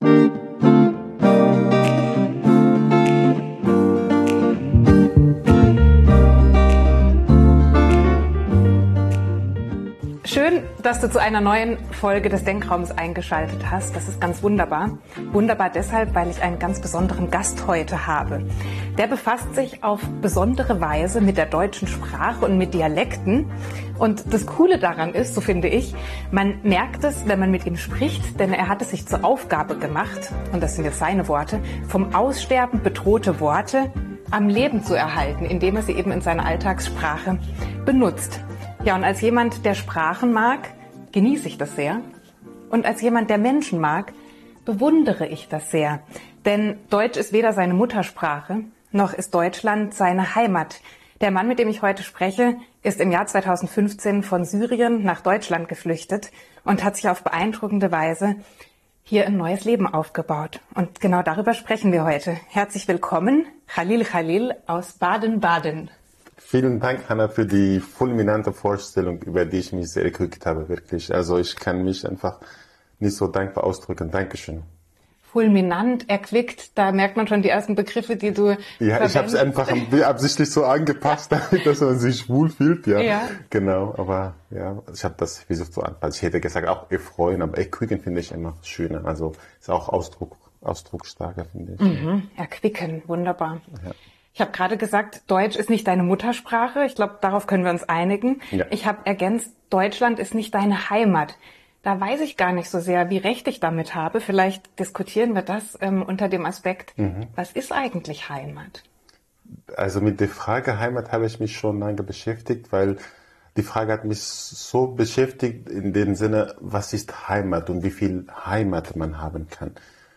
Schön, dass du zu einer neuen Folge des Denkraums eingeschaltet hast. Das ist ganz wunderbar. Wunderbar deshalb, weil ich einen ganz besonderen Gast heute habe. Der befasst sich auf besondere Weise mit der deutschen Sprache und mit Dialekten. Und das Coole daran ist, so finde ich, man merkt es, wenn man mit ihm spricht, denn er hat es sich zur Aufgabe gemacht, und das sind jetzt seine Worte, vom Aussterben bedrohte Worte am Leben zu erhalten, indem er sie eben in seiner Alltagssprache benutzt. Ja, und als jemand, der Sprachen mag, genieße ich das sehr. Und als jemand, der Menschen mag, bewundere ich das sehr. Denn Deutsch ist weder seine Muttersprache, noch ist Deutschland seine Heimat. Der Mann, mit dem ich heute spreche, ist im Jahr 2015 von Syrien nach Deutschland geflüchtet und hat sich auf beeindruckende Weise hier ein neues Leben aufgebaut. Und genau darüber sprechen wir heute. Herzlich willkommen, Khalil Khalil aus Baden-Baden. Vielen Dank, Hanna, für die fulminante Vorstellung, über die ich mich sehr gekriegt habe, wirklich. Also ich kann mich einfach nicht so dankbar ausdrücken. Dankeschön. Fulminant, erquickt, da merkt man schon die ersten Begriffe, die du Ja, ich habe es einfach absichtlich so angepasst, damit dass man sich wohlfühlt. Ja, genau. Aber ja, ich habe das versucht so anpassen. Ich hätte gesagt auch erfreuen, aber erquicken finde ich immer schöner. Also ist auch ausdrucksstarker, finde ich. Mhm, erquicken, wunderbar. Ja. Ich habe gerade gesagt, Deutsch ist nicht deine Muttersprache. Ich glaube, darauf können wir uns einigen. Ja. Ich habe ergänzt, Deutschland ist nicht deine Heimat. Da weiß ich gar nicht so sehr, wie recht ich damit habe. Vielleicht diskutieren wir das unter dem Aspekt, was ist eigentlich Heimat? Also mit der Frage Heimat habe ich mich schon lange beschäftigt, weil die Frage hat mich so beschäftigt in dem Sinne, was ist Heimat und wie viel Heimat man haben kann.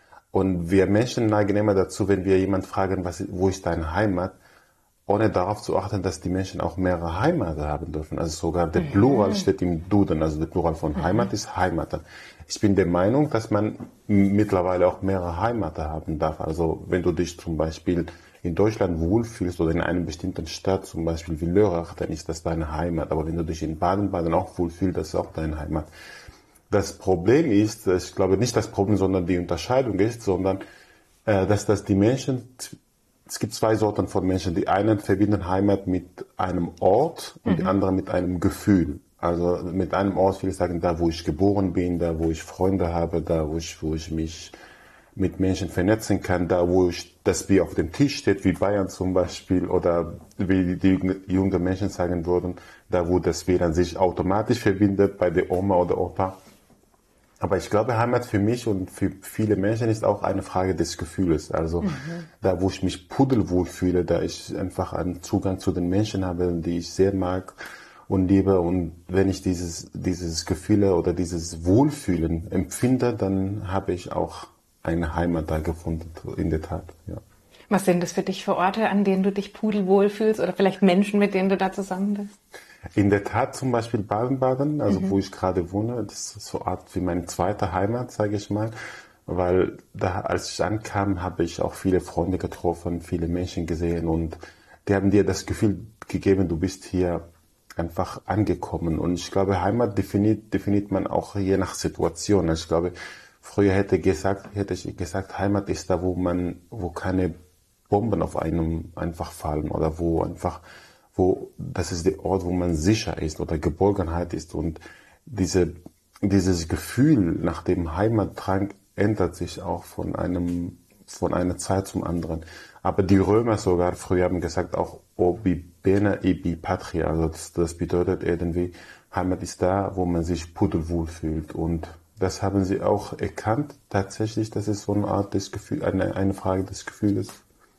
Und wir Menschen neigen immer dazu, wenn wir jemanden fragen, wo ist deine Heimat, ohne darauf zu achten, dass die Menschen auch mehrere Heimaten haben dürfen. Also sogar der Plural steht im Duden, also der Plural von Heimat ist Heimat. Ich bin der Meinung, dass man mittlerweile auch mehrere Heimaten haben darf. Also wenn du dich zum Beispiel in Deutschland wohlfühlst oder in einer bestimmten Stadt, zum Beispiel wie Lörrach, dann ist das deine Heimat. Aber wenn du dich in Baden-Baden auch wohlfühlst, das ist auch deine Heimat. Das Problem ist, ich glaube nicht das Problem, sondern die Unterscheidung ist, sondern dass die Menschen, es gibt zwei Sorten von Menschen. Die einen verbinden Heimat mit einem Ort und die anderen mit einem Gefühl. Also mit einem Ort, will ich sagen, da wo ich geboren bin, da wo ich Freunde habe, da wo ich mich mit Menschen vernetzen kann, da wo das Bier auf dem Tisch steht, wie Bayern zum Beispiel, oder wie die jungen Menschen sagen würden, da wo das WLAN sich automatisch verbindet bei der Oma oder Opa. Aber ich glaube, Heimat für mich und für viele Menschen ist auch eine Frage des Gefühls. Also da, wo ich mich pudelwohl fühle, da ich einfach einen Zugang zu den Menschen habe, die ich sehr mag und liebe. Und wenn ich dieses Gefühle oder dieses Wohlfühlen empfinde, dann habe ich auch eine Heimat da gefunden, in der Tat. Ja. Was sind das für dich für Orte, an denen du dich pudelwohl fühlst oder vielleicht Menschen, mit denen du da zusammen bist? In der Tat zum Beispiel Baden-Baden, also wo ich gerade wohne, das ist so eine Art wie meine zweite Heimat, sage ich mal, weil da, als ich ankam, habe ich auch viele Freunde getroffen, viele Menschen gesehen und die haben dir das Gefühl gegeben, du bist hier einfach angekommen. Und ich glaube, Heimat definiert man auch je nach Situation. Also ich glaube, früher hätte ich gesagt, Heimat ist da, wo keine Bomben auf einem einfach fallen oder das ist der Ort, wo man sicher ist oder Geborgenheit ist. Und dieses Gefühl nach dem Heimatdrang ändert sich auch von einer Zeit zum anderen. Aber die Römer sogar früher haben gesagt auch obi bene ibi patria. Also das bedeutet irgendwie, Heimat ist da, wo man sich pudelwohl fühlt. Und das haben sie auch erkannt, tatsächlich, das ist so eine Art des Gefühls, eine Frage des Gefühls.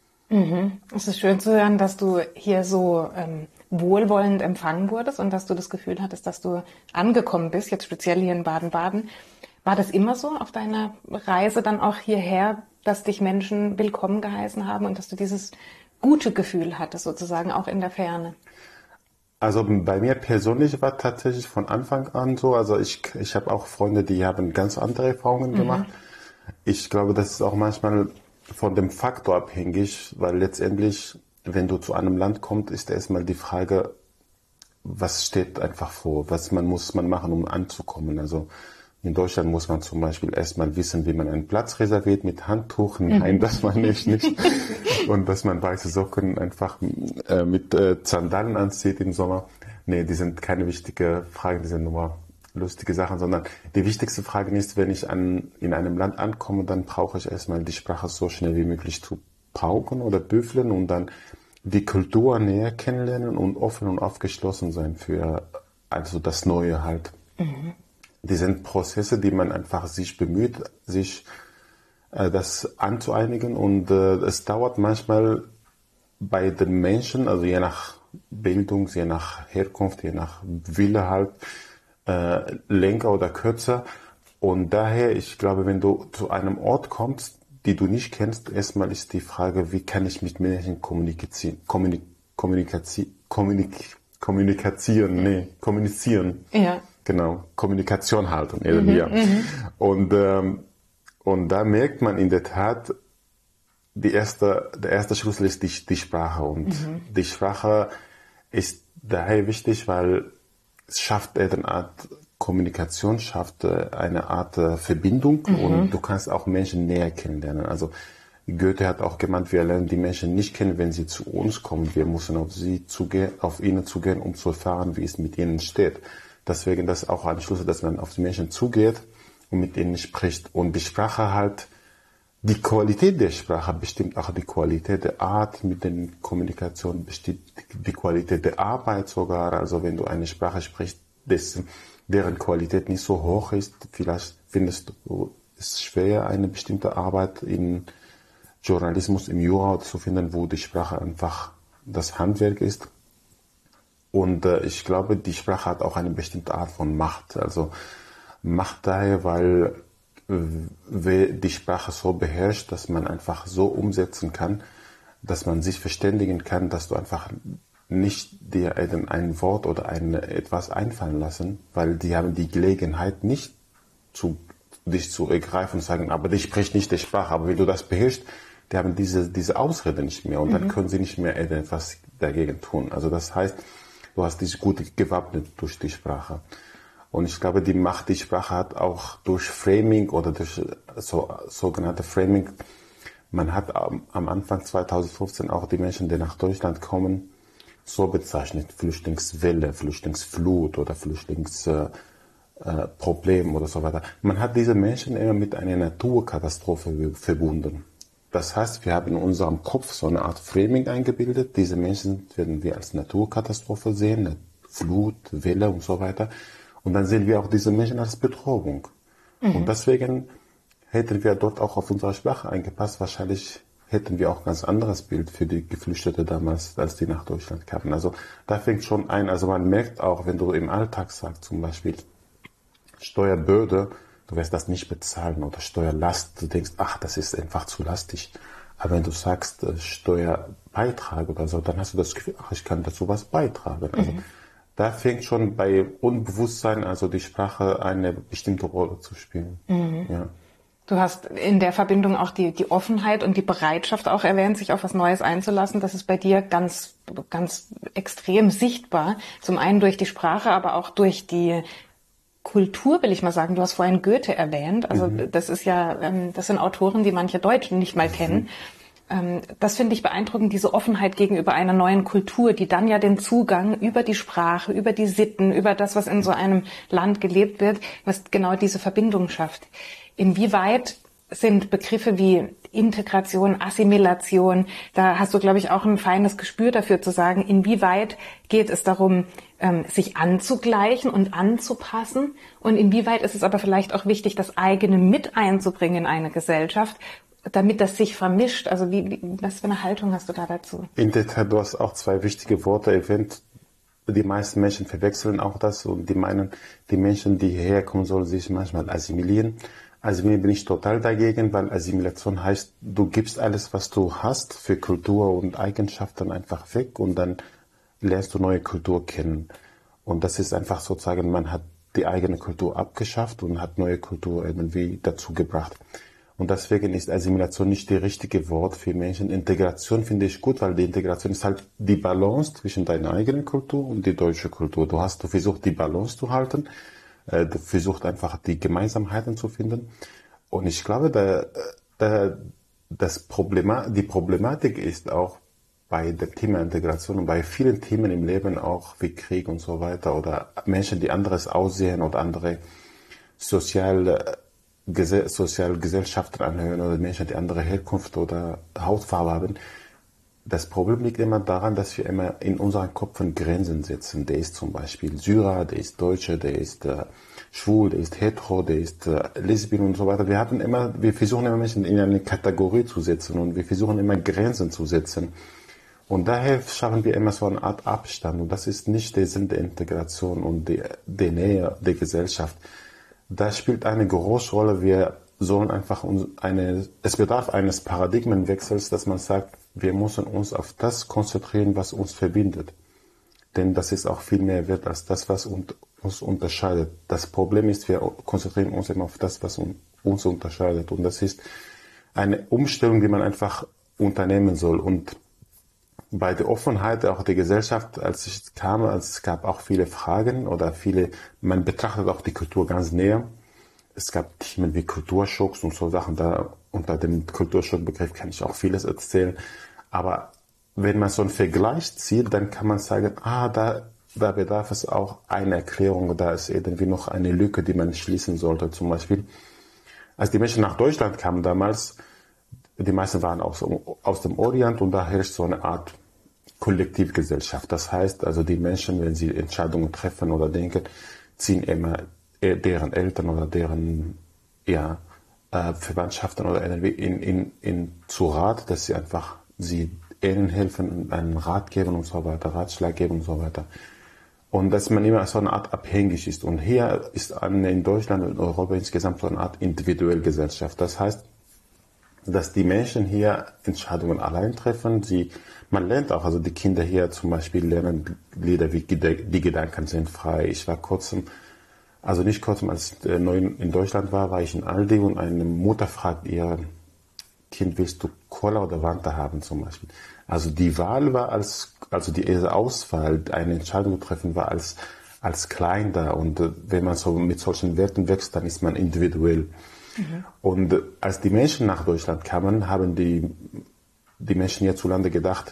Es ist schön zu hören, dass du hier so wohlwollend empfangen wurdest und dass du das Gefühl hattest, dass du angekommen bist, jetzt speziell hier in Baden-Baden. War das immer so auf deiner Reise dann auch hierher, dass dich Menschen willkommen geheißen haben und dass du dieses gute Gefühl hattest, sozusagen auch in der Ferne? Also bei mir persönlich war tatsächlich von Anfang an so, also ich habe auch Freunde, die haben ganz andere Erfahrungen gemacht. Ich glaube, das ist auch manchmal von dem Faktor abhängig, weil letztendlich, wenn du zu einem Land kommst, ist erstmal die Frage, was steht einfach vor, was muss man machen, um anzukommen. Also In Deutschland muss man zum Beispiel erstmal wissen, wie man einen Platz reserviert mit Handtuch. Nein, das meine ich nicht. Und dass man weiße Socken einfach mit Sandalen anzieht im Sommer. Nee, die sind keine wichtige Frage, die sind nur lustige Sachen, sondern die wichtigste Frage ist, wenn ich in einem Land ankomme, dann brauche ich erstmal die Sprache so schnell wie möglich zu pauken oder büffeln und dann die Kultur näher kennenlernen und offen und aufgeschlossen sein für also das Neue halt. Die sind Prozesse, die man einfach sich bemüht, sich das anzueinigen und es dauert manchmal bei den Menschen, also je nach Bildung, je nach Herkunft, je nach Wille halt, länger oder kürzer. Und daher, ich glaube, wenn du zu einem Ort kommst, die du nicht kennst, erstmal ist die Frage, wie kann ich mit Menschen kommunizieren. Ja. Genau, Kommunikation halten irgendwie. Und da merkt man in der Tat, der erste Schlüssel ist die Sprache. Und die Sprache ist daher wichtig, weil es schafft eine Art Kommunikation, schafft eine Art Verbindung und du kannst auch Menschen näher kennenlernen. Also Goethe hat auch gemeint, wir lernen die Menschen nicht kennen, wenn sie zu uns kommen. Wir müssen auf ihnen zugehen, um zu erfahren, wie es mit ihnen steht. Deswegen das ist auch ein Schlüssel, dass man auf die Menschen zugeht und mit ihnen spricht. Und die Sprache halt, die Qualität der Sprache bestimmt auch die Qualität der Art mit der Kommunikation, bestimmt die Qualität der Arbeit sogar. Also wenn du eine Sprache sprichst, deren Qualität nicht so hoch ist, vielleicht findest du es schwer, eine bestimmte Arbeit im Journalismus, im Jura zu finden, wo die Sprache einfach das Handwerk ist. Und ich glaube, die Sprache hat auch eine bestimmte Art von Macht. Also Macht daher, weil die Sprache so beherrscht, dass man einfach so umsetzen kann, dass man sich verständigen kann, dass du einfach nicht dir ein Wort oder etwas einfallen lassen, weil die haben die Gelegenheit nicht dich zu ergreifen und sagen, aber die spricht nicht die Sprache, aber wenn du das beherrschst, die haben diese Ausrede nicht mehr und dann können sie nicht mehr etwas dagegen tun. Also das heißt, du hast dich gut gewappnet durch die Sprache. Und ich glaube, die Macht, die Sprache hat auch durch Framing oder durch sogenannte Framing. Man hat am Anfang 2015 auch die Menschen, die nach Deutschland kommen, so bezeichnet: Flüchtlingswelle, Flüchtlingsflut oder Flüchtlingsproblem oder so weiter. Man hat diese Menschen immer mit einer Naturkatastrophe verbunden. Das heißt, wir haben in unserem Kopf so eine Art Framing eingebildet. Diese Menschen werden wir als Naturkatastrophe sehen, eine Flut, Welle und so weiter. Und dann sehen wir auch diese Menschen als Bedrohung. Und deswegen hätten wir dort auch auf unsere Sprache eingepasst. Wahrscheinlich hätten wir auch ein ganz anderes Bild für die Geflüchteten damals, als die nach Deutschland kamen. Also da fängt schon ein, also man merkt auch, wenn du im Alltag sagst, zum Beispiel Steuerbürde, du wirst das nicht bezahlen, oder Steuerlast, du denkst, ach, das ist einfach zu lastig. Aber wenn du sagst Steuerbeitrag oder so, dann hast du das Gefühl, ach, ich kann dazu was beitragen. Also da fängt schon bei Unbewusstsein, also die Sprache, eine bestimmte Rolle zu spielen. Ja. Du hast in der Verbindung auch die Offenheit und die Bereitschaft auch erwähnt, sich auf was Neues einzulassen. Das ist bei dir ganz, ganz extrem sichtbar. Zum einen durch die Sprache, aber auch durch die Kultur, will ich mal sagen. Du hast vorhin Goethe erwähnt. Also das ist ja, das sind Autoren, die manche Deutschen nicht mal kennen. Das finde ich beeindruckend, diese Offenheit gegenüber einer neuen Kultur, die dann ja den Zugang über die Sprache, über die Sitten, über das, was in so einem Land gelebt wird, was genau diese Verbindung schafft. Inwieweit sind Begriffe wie Integration, Assimilation, da hast du, glaube ich, auch ein feines Gespür dafür zu sagen, inwieweit geht es darum, sich anzugleichen und anzupassen, und inwieweit ist es aber vielleicht auch wichtig, das eigene mit einzubringen in eine Gesellschaft, damit das sich vermischt. Also was für eine Haltung hast du da dazu? In der Tat, du hast auch zwei wichtige Worte erwähnt. Die meisten Menschen verwechseln auch das und die meinen, die Menschen, die hierher kommen, sollen sich manchmal assimilieren. Assimilieren bin ich total dagegen, weil Assimilation heißt, du gibst alles, was du hast für Kultur und Eigenschaften einfach weg und dann lernst du neue Kultur kennen. Und das ist einfach sozusagen, man hat die eigene Kultur abgeschafft und hat neue Kultur irgendwie dazu gebracht. Und deswegen ist Assimilation nicht das richtige Wort für Menschen. Integration finde ich gut, weil die Integration ist halt die Balance zwischen deiner eigenen Kultur und die deutsche Kultur. Du versucht, die Balance zu halten. versucht einfach die Gemeinsamkeiten zu finden. Und ich glaube, die Problematik ist auch bei dem Thema Integration und bei vielen Themen im Leben auch wie Krieg und so weiter oder Menschen, die anderes aussehen oder andere Gesellschaften anhören oder Menschen, die andere Herkunft oder Hautfarbe haben. Das Problem liegt immer daran, dass wir immer in unseren Köpfen Grenzen setzen. Der ist zum Beispiel Syrer, der ist Deutscher, der ist schwul, der ist hetero, der ist lesbisch und so weiter. Wir versuchen immer Menschen in eine Kategorie zu setzen und wir versuchen immer Grenzen zu setzen. Und daher schaffen wir immer so eine Art Abstand. Und das ist nicht der Sinn der Integration und der Nähe der Gesellschaft. Da spielt eine große Rolle. Wir sollen einfach es bedarf eines Paradigmenwechsels, dass man sagt, wir müssen uns auf das konzentrieren, was uns verbindet. Denn das ist auch viel mehr wert als das, was uns unterscheidet. Das Problem ist, wir konzentrieren uns immer auf das, was uns unterscheidet. Und das ist eine Umstellung, die man einfach unternehmen soll. Und bei der Offenheit auch der Gesellschaft, als es gab auch viele Fragen oder man betrachtet auch die Kultur ganz näher. Es gab Themen wie Kulturschocks und so Sachen. Da unter dem Kulturschockbegriff kann ich auch vieles erzählen. Aber wenn man so einen Vergleich zieht, dann kann man sagen, da bedarf es auch einer Erklärung, da ist irgendwie noch eine Lücke, die man schließen sollte. Zum Beispiel, als die Menschen nach Deutschland kamen damals, die meisten waren aus dem Orient und da herrscht so eine Art Kollektivgesellschaft. Das heißt also, die Menschen, wenn sie Entscheidungen treffen oder denken, ziehen immer deren Eltern oder deren Verwandtschaften oder irgendwie zu Rat, dass sie ihnen helfen, einen Rat geben und so weiter, Ratschlag geben und so weiter. Und dass man immer so eine Art abhängig ist. Und hier ist in Deutschland und Europa insgesamt so eine Art individuelle Gesellschaft. Das heißt, dass die Menschen hier Entscheidungen allein treffen. Man lernt auch, also die Kinder hier zum Beispiel lernen Lieder wie Die Gedanken sind frei. Ich war als ich neu in Deutschland war ich in Aldi und eine Mutter fragt ihr Kind, willst du Cola oder Fanta haben zum Beispiel? Also die Wahl war diese Auswahl, eine Entscheidung zu treffen, war als klein da. Und wenn man so mit solchen Werten wächst, dann ist man individuell. Mhm. Und als die Menschen nach Deutschland kamen, haben die Menschen hierzulande gedacht,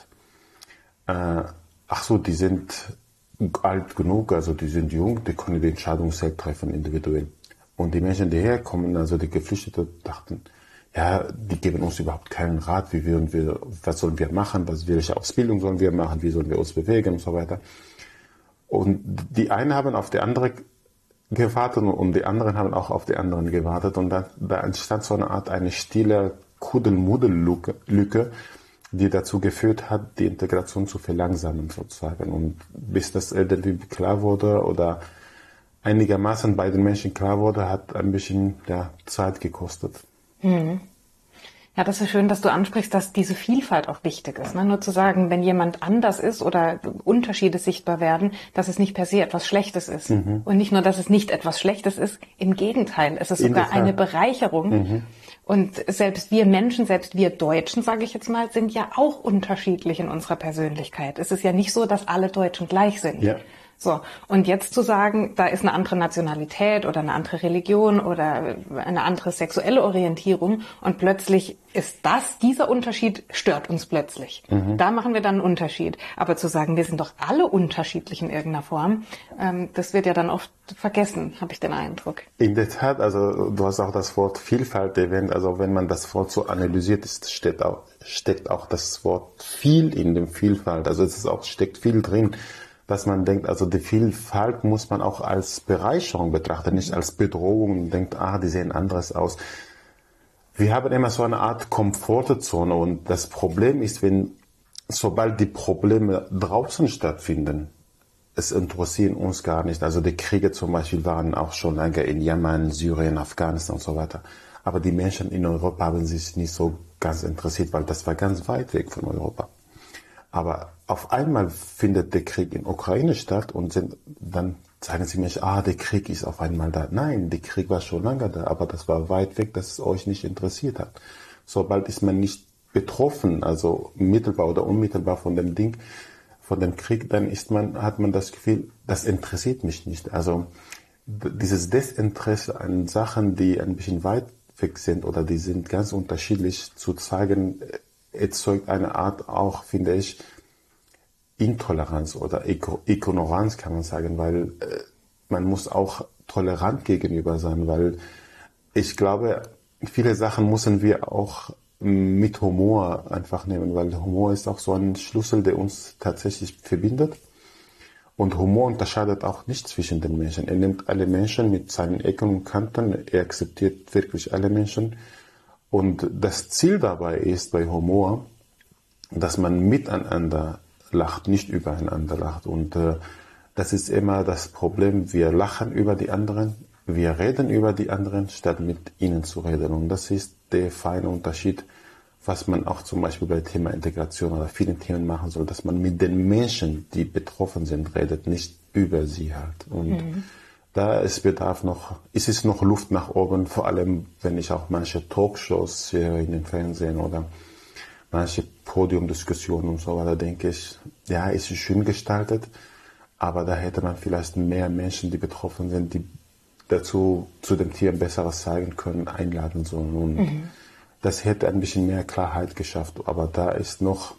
die sind alt genug, also die sind jung, die können die Entscheidung selbst treffen, individuell. Und die Menschen, die herkommen, also die Geflüchteten, dachten, die geben uns überhaupt keinen Rat, was sollen wir machen, welche Ausbildung sollen wir machen, wie sollen wir uns bewegen und so weiter. Und die einen haben auf die andere gewartet und die anderen haben auch auf die anderen gewartet und da entstand so eine stille Kuddelmuddel-Lücke, die dazu geführt hat, die Integration zu verlangsamen sozusagen. Und bis das irgendwie klar wurde oder einigermaßen bei den Menschen klar wurde, hat ein bisschen Zeit gekostet. Mhm. Ja, das ist schön, dass du ansprichst, dass diese Vielfalt auch wichtig ist. Ne? Nur zu sagen, wenn jemand anders ist oder Unterschiede sichtbar werden, dass es nicht per se etwas Schlechtes ist. Mhm. Und nicht nur, dass es nicht etwas Schlechtes ist, im Gegenteil, es ist sogar eine Bereicherung. Mhm. Und selbst wir Menschen, selbst wir Deutschen, sage ich jetzt mal, sind ja auch unterschiedlich in unserer Persönlichkeit. Es ist ja nicht so, dass alle Deutschen gleich sind. Ja. So, und jetzt zu sagen, da ist eine andere Nationalität oder eine andere Religion oder eine andere sexuelle Orientierung und plötzlich ist dieser Unterschied stört uns plötzlich. Mhm. Da machen wir dann einen Unterschied. Aber zu sagen, wir sind doch alle unterschiedlich in irgendeiner Form, das wird ja dann oft vergessen, habe ich den Eindruck. In der Tat, also du hast auch das Wort Vielfalt erwähnt, also wenn man das Wort so analysiert, steckt auch das Wort viel in dem Vielfalt, also steckt viel drin. Dass man denkt, also die Vielfalt muss man auch als Bereicherung betrachten, nicht als Bedrohung und denkt, die sehen anders aus. Wir haben immer so eine Art Komfortzone und das Problem ist, sobald die Probleme draußen stattfinden, es interessieren uns gar nicht. Also die Kriege zum Beispiel waren auch schon lange in Jemen, Syrien, Afghanistan und so weiter. Aber die Menschen in Europa haben sich nicht so ganz interessiert, weil das war ganz weit weg von Europa. Aber auf einmal findet der Krieg in Ukraine statt und dann sagen sie mir, der Krieg ist auf einmal da. Nein, der Krieg war schon lange da, aber das war weit weg, dass es euch nicht interessiert hat. Sobald ist man nicht betroffen, also mittelbar oder unmittelbar von dem Krieg, dann hat man das Gefühl, das interessiert mich nicht. Also dieses Desinteresse an Sachen, die ein bisschen weit weg sind oder die sind ganz unterschiedlich, zu zeigen, erzeugt eine Art auch, finde ich, Intoleranz oder Ignoranz, kann man sagen, weil man muss auch tolerant gegenüber sein, weil ich glaube, viele Sachen müssen wir auch mit Humor einfach nehmen, weil Humor ist auch so ein Schlüssel, der uns tatsächlich verbindet. Und Humor unterscheidet auch nicht zwischen den Menschen. Er nimmt alle Menschen mit seinen Ecken und Kanten, er akzeptiert wirklich alle Menschen. Und das Ziel dabei ist bei Humor, dass man miteinander lacht, nicht übereinander lacht. Und das ist immer das Problem. Wir lachen über die anderen, wir reden über die anderen, statt mit ihnen zu reden. Und das ist der feine Unterschied, was man auch zum Beispiel bei Thema Integration oder vielen Themen machen soll, dass man mit den Menschen, die betroffen sind, redet, nicht über sie halt. Und da ist ist es noch Luft nach oben, vor allem wenn ich auch manche Talkshows sehe in den Fernsehen oder manche Podiumdiskussionen und so weiter, denke ich, ja, ist es schön gestaltet, aber da hätte man vielleicht mehr Menschen, die betroffen sind, die dazu zu dem Thema Besseres sagen können, einladen sollen. Und das hätte ein bisschen mehr Klarheit geschafft, aber da ist noch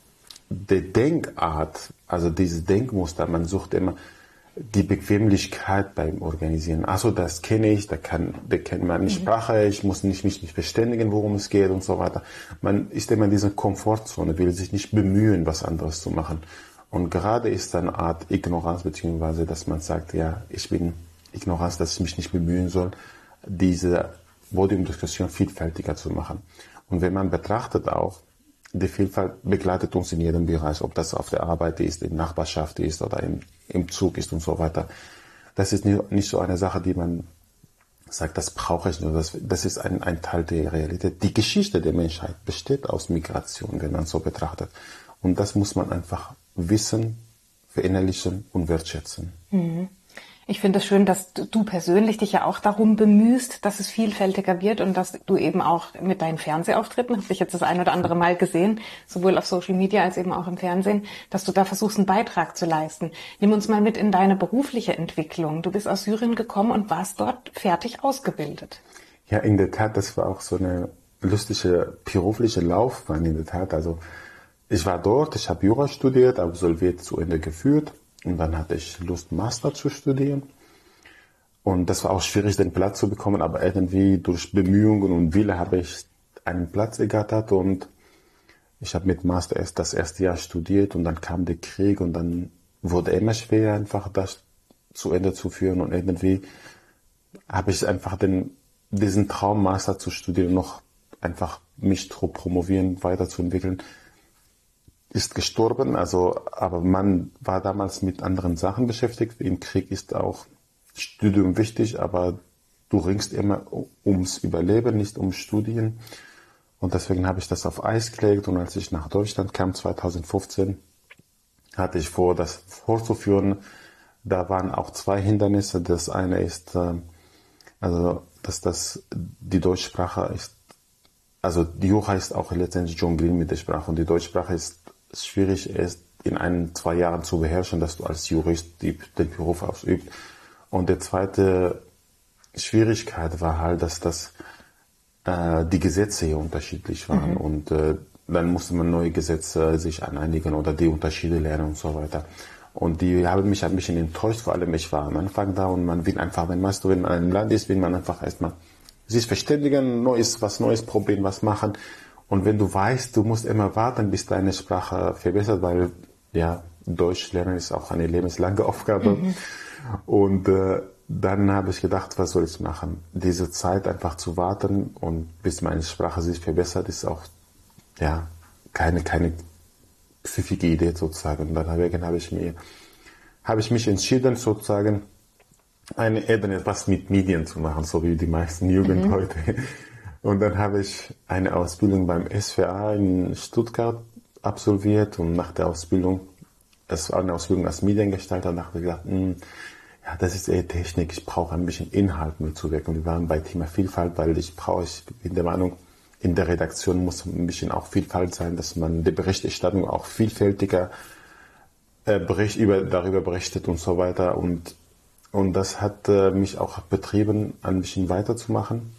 die Denkart, also dieses Denkmuster, man sucht immer die Bequemlichkeit beim Organisieren. Also das kenne ich, da kennt man eine Sprache, ich muss mich nicht verständigen, worum es geht und so weiter. Man ist immer in dieser Komfortzone, will sich nicht bemühen, was anderes zu machen. Und gerade ist eine Art Ignoranz, beziehungsweise, dass man sagt, ja, ich bin Ignoranz, dass ich mich nicht bemühen soll, diese Podiumdiskussion vielfältiger zu machen. Und wenn man betrachtet auch, die Vielfalt begleitet uns in jedem Bereich, ob das auf der Arbeit ist, in der Nachbarschaft ist oder im Zug ist und so weiter. Das ist nicht so eine Sache, die man sagt, das brauche ich nur. Das ist ein Teil der Realität. Die Geschichte der Menschheit besteht aus Migration, wenn man so betrachtet. Und das muss man einfach wissen, verinnerlichen und wertschätzen. Ich finde es schön, dass du persönlich dich ja auch darum bemühst, dass es vielfältiger wird und dass du eben auch mit deinen Fernsehauftritten, habe ich jetzt das ein oder andere Mal gesehen, sowohl auf Social Media als eben auch im Fernsehen, dass du da versuchst, einen Beitrag zu leisten. Nimm uns mal mit in deine berufliche Entwicklung. Du bist aus Syrien gekommen und warst dort fertig ausgebildet. Ja, in der Tat, das war auch so eine lustige berufliche Laufbahn in der Tat. Also ich war dort, ich habe Jura studiert, absolviert, zu Ende geführt. Und dann hatte ich Lust, Master zu studieren. Und das war auch schwierig, den Platz zu bekommen, aber irgendwie durch Bemühungen und Wille habe ich einen Platz ergattert und ich habe mit Master erst das erste Jahr studiert und dann kam der Krieg und dann wurde immer schwerer, einfach das zu Ende zu führen und irgendwie habe ich einfach diesen Traum, Master zu studieren, noch einfach mich zu promovieren, weiterzuentwickeln, ist gestorben, aber man war damals mit anderen Sachen beschäftigt. Im Krieg ist auch Studium wichtig, aber du ringst immer ums Überleben, nicht ums Studieren. Und deswegen habe ich das auf Eis gelegt und als ich nach Deutschland kam, 2015, hatte ich vor, das fortzuführen. Da waren auch zwei Hindernisse. Das eine ist, dass die Deutschsprache ist, also die Jura ist auch letztendlich Jonglieren mit der Sprache und die Deutschsprache ist schwierig ist, in 1-2 Jahren zu beherrschen, dass du als Jurist den Beruf ausübst. Und die zweite Schwierigkeit war halt, dass die Gesetze hier unterschiedlich waren und dann musste man neue Gesetze sich aneinigen oder die Unterschiede lernen und so weiter. Und die haben mich ein bisschen enttäuscht, vor allem ich war am Anfang da und man will einfach, wenn man in einem Land ist, will man einfach erstmal sich verständigen, was Neues probieren, was machen. Und wenn du weißt, du musst immer warten, bis deine Sprache verbessert, weil ja, Deutsch lernen ist auch eine lebenslange Aufgabe. Und dann habe ich gedacht, was soll ich machen? Diese Zeit einfach zu warten und bis meine Sprache sich verbessert, ist auch ja keine pfiffige Idee sozusagen. Und deswegen habe ich mich entschieden, sozusagen etwas mit Medien zu machen, so wie die meisten Jugend heute. Und dann habe ich eine Ausbildung beim SWA in Stuttgart absolviert und nach der Ausbildung, das war eine Ausbildung als Mediengestalter, und da habe ich gedacht, ja, das ist eher Technik, ich brauche ein bisschen Inhalt mitzuwirken. Wir waren bei Thema Vielfalt, weil ich bin der Meinung, in der Redaktion muss ein bisschen auch Vielfalt sein, dass man die Berichterstattung auch vielfältiger darüber berichtet und so weiter. Und Und das hat mich auch betrieben, ein bisschen weiterzumachen.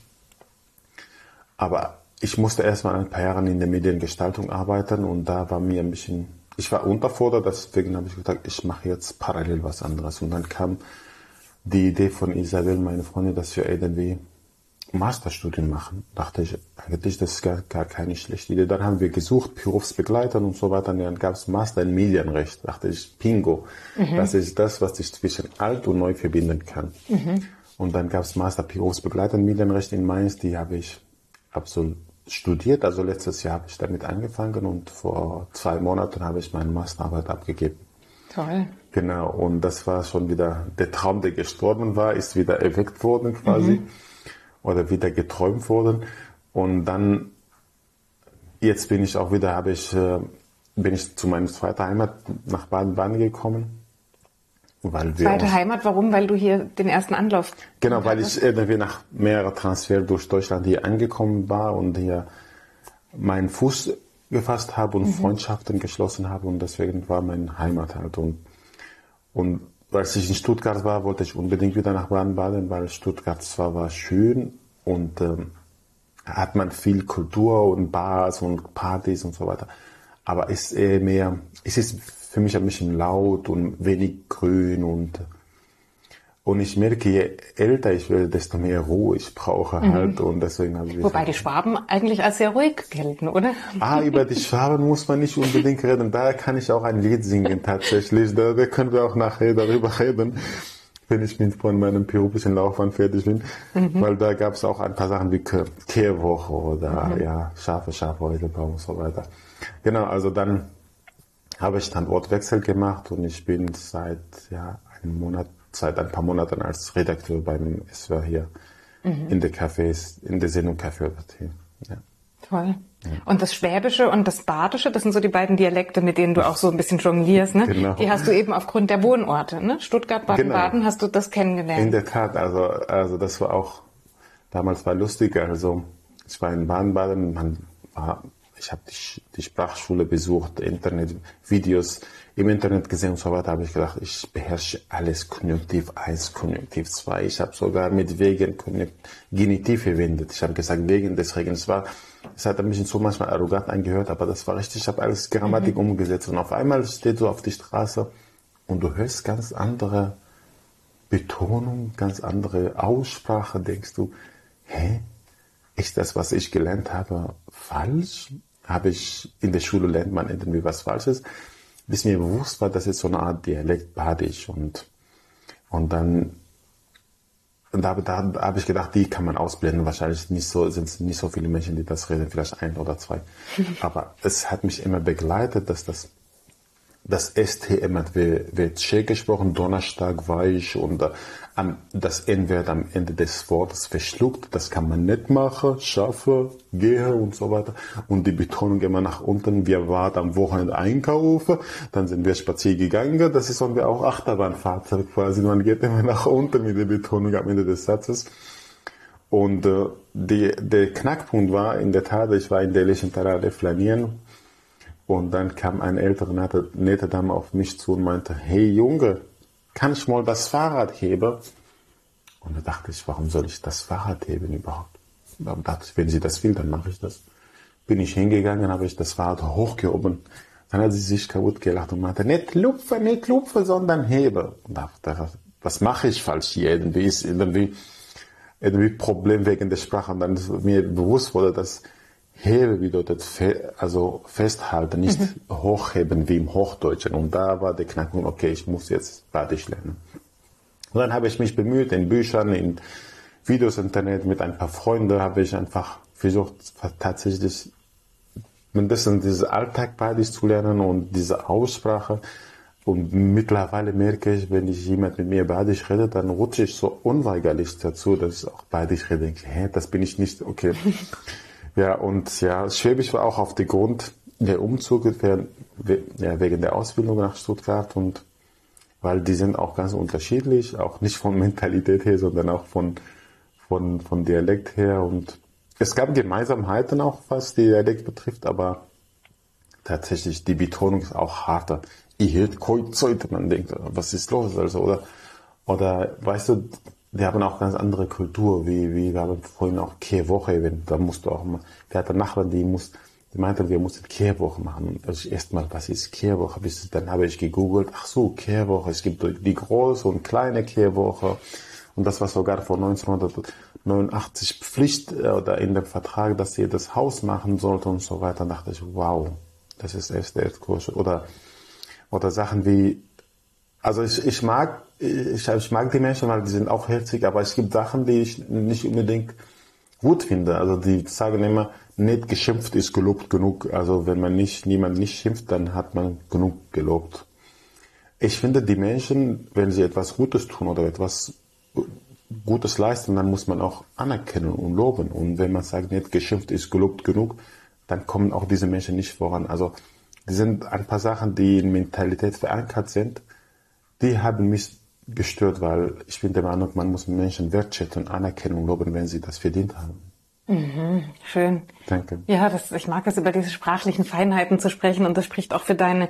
Aber ich musste erstmal ein paar Jahre in der Mediengestaltung arbeiten und da war mir ein bisschen, ich war unterfordert, deswegen habe ich gesagt, ich mache jetzt parallel was anderes. Und dann kam die Idee von Isabel, meine Freundin, dass wir irgendwie Masterstudien machen. Dachte ich, eigentlich das ist gar keine schlechte Idee. Dann haben wir gesucht, Berufsbegleiter und so weiter. Und dann gab es Master in Medienrecht. Dachte ich, Bingo. Das ist das, was ich zwischen alt und neu verbinden kann. Und dann gab es Master Berufsbegleiter in Medienrecht in Mainz. Die habe ich absolut studiert. Also letztes Jahr habe ich damit angefangen und vor 2 Monaten habe ich meine Masterarbeit abgegeben. Toll. Genau. Und das war schon wieder der Traum, der gestorben war, ist wieder erweckt worden quasi. Oder wieder geträumt worden. Und dann, jetzt bin ich auch wieder, bin ich zu meiner zweiten Heimat nach Baden-Baden gekommen. Zweite Heimat, warum? Weil du hier den ersten Anlauf... Genau, weil ich irgendwie nach mehreren Transfers durch Deutschland hier angekommen war und hier meinen Fuß gefasst habe und Freundschaften geschlossen habe und deswegen war meine Heimat halt. Und als ich in Stuttgart war, wollte ich unbedingt wieder nach Baden-Baden, weil Stuttgart zwar war schön und hat man viel Kultur und Bars und Partys und so weiter, aber es ist für mich ein bisschen laut und wenig grün und ich merke, je älter ich werde, desto mehr Ruhe ich brauche halt und deswegen habe ich... Wobei die Schwaben eigentlich als sehr ruhig gelten, oder? Über die Schwaben muss man nicht unbedingt reden, da kann ich auch ein Lied singen tatsächlich, da können wir auch nachher darüber reden, wenn ich von meinem beruflichen Laufbahn fertig bin, weil da gab es auch ein paar Sachen wie Kehrwoche oder Schafe, Häuselbau und so weiter. Genau, also dann habe ich Standortwechsel gemacht und ich bin seit ein paar Monaten als Redakteur beim SWR hier in der Sendung Café oder Tee. Ja. Toll. Ja. Und das Schwäbische und das Badische, das sind so die beiden Dialekte, mit denen du auch so ein bisschen jonglierst, ne? Genau. Die hast du eben aufgrund der Wohnorte, ne? Stuttgart, Baden-Baden, hast du das kennengelernt. In der Tat, also das war auch, damals war lustig, also ich war in Baden-Baden, ich habe die Sprachschule besucht, Videos im Internet gesehen und so weiter, habe ich gedacht, ich beherrsche alles, Konjunktiv 1, Konjunktiv 2. Ich habe sogar mit wegen Genitiv verwendet. Ich habe gesagt, wegen des Regens. Es hat ein bisschen so manchmal arrogant angehört, aber das war richtig. Ich habe alles Grammatik umgesetzt und auf einmal steht du auf die Straße und du hörst ganz andere Betonung, ganz andere Aussprache, denkst du, ist das, was ich gelernt habe, falsch? In der Schule lernt man irgendwie was Falsches, bis mir bewusst war, dass es so eine Art Dialekt badisch und dann da habe ich gedacht, die kann man ausblenden. Wahrscheinlich sind es nicht so viele Menschen, die das reden, vielleicht 1 oder 2. Aber es hat mich immer begleitet, dass das ST immer wird schön gesprochen, Donnerstag weich und das N wird am Ende des Wortes verschluckt. Das kann man nicht machen, schaffe, gehe und so weiter. Und die Betonung immer nach unten. Wir waren am Wochenende einkaufen, dann sind wir spazieren gegangen. Das ist wir auch Achterbahnfahrt quasi. Man geht immer nach unten mit der Betonung am Ende des Satzes. Und der Knackpunkt war in der Tat, ich war in der Lechentarade flanieren. Und dann kam eine ältere, nette Dame auf mich zu und meinte, hey Junge, kann ich mal das Fahrrad heben? Und da dachte ich, warum soll ich das Fahrrad heben überhaupt? Da dachte ich, wenn sie das will, dann mache ich das. Bin ich hingegangen, habe ich das Fahrrad hochgehoben. Dann hat sie sich kaputt gelacht und meinte, nicht lupfe, sondern hebe. Und da dachte ich, was mache ich falsch hier? Irgendwie Problem wegen der Sprache. Und dann ist mir bewusst wurde, dass Hebe bedeutet festhalten, nicht hochheben wie im Hochdeutschen. Und da war der Knackpunkt, okay, ich muss jetzt Badisch lernen. Und dann habe ich mich bemüht, in Büchern, in Videos, Internet, mit ein paar Freunden habe ich einfach versucht, tatsächlich ein bisschen dieses Alltag Badisch zu lernen und diese Aussprache. Und mittlerweile merke ich, wenn jemand mit mir Badisch redet, dann rutsche ich so unweigerlich dazu, dass ich auch Badisch rede. Denke, das bin ich nicht, okay. Ja, und ja, Schwäbisch war auch auf den Grund der Umzug wegen der Ausbildung nach Stuttgart und weil die sind auch ganz unterschiedlich, auch nicht von Mentalität her, sondern auch von Dialekt her und es gab Gemeinsamkeiten auch, was die Dialekt betrifft, aber tatsächlich die Betonung ist auch harter. Ich hätte man denkt, was ist los, also, oder? Oder, weißt du, die haben auch ganz andere Kultur, wie wir haben vorhin auch Kehrwoche, da musst du auch mal, wir hatten Nachbarn, die meinten, wir mussten Kehrwoche machen. Also erstmal, was ist Kehrwoche? Dann habe ich gegoogelt, ach so, Kehrwoche, es gibt die große und kleine Kehrwoche. Und das war sogar von 1989 Pflicht oder in dem Vertrag, dass ihr das Haus machen sollte und so weiter. Da dachte ich, wow, das ist echt cool. Oder Sachen wie, also ich mag die Menschen, weil die sind auch herzig, aber es gibt Sachen, die ich nicht unbedingt gut finde. Also die sagen immer, nicht geschimpft ist gelobt genug. Also wenn man niemand nicht schimpft, dann hat man genug gelobt. Ich finde, die Menschen, wenn sie etwas Gutes tun oder etwas Gutes leisten, dann muss man auch anerkennen und loben. Und wenn man sagt, nicht geschimpft ist gelobt genug, dann kommen auch diese Menschen nicht voran. Also die sind ein paar Sachen, die in Mentalität verankert sind, die haben mich gestört, weil ich bin der Meinung, man muss Menschen wertschätzen und anerkennen und loben, wenn sie das verdient haben. Mhm, schön. Danke. Ja, ich mag es, über diese sprachlichen Feinheiten zu sprechen, und das spricht auch für deine